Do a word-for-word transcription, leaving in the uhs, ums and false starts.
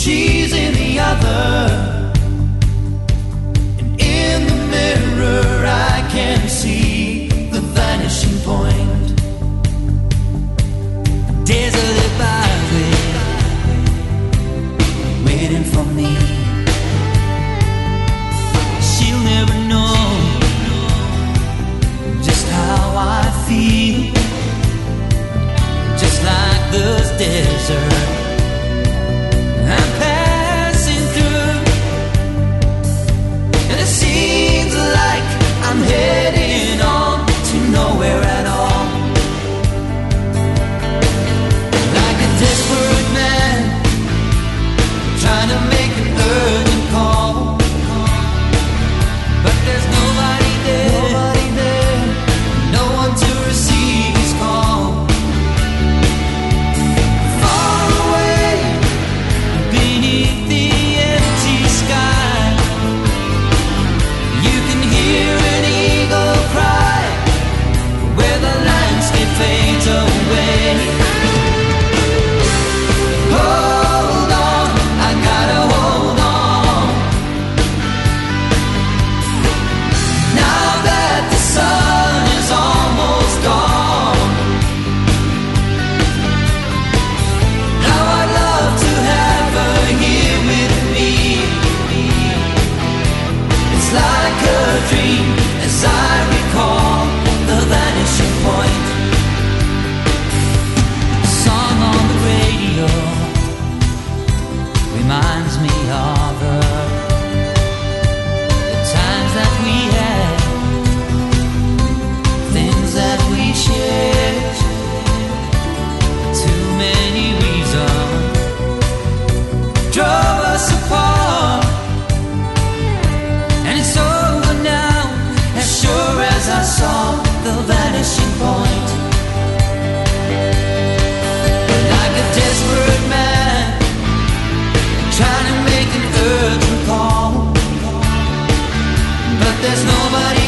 she's in the other. And in the mirror I can see the vanishing point. Desolate byway waiting for me. She'll never know just how I feel. Just like this desert I'm passing through, and it seems like I'm heading on to nowhere at all. Like a desperate man trying to make an urgent call, but there's nobody there, nobody there, no one to receive his call. Far away beneath the empty sky, you can hear an eagle cry where the landscape fades away. Hold on, I gotta hold on. Now that the sun is almost gone, how I'd love to have her here with me. It's like a dream as I recall the vanishing point. A song on the radio reminds me of her, the times that we had, things that we shared. Too many reasons drove us apart, and it's over now, as sure as I saw the vanishing point. Like a desperate man trying to make an urgent call, but there's nobody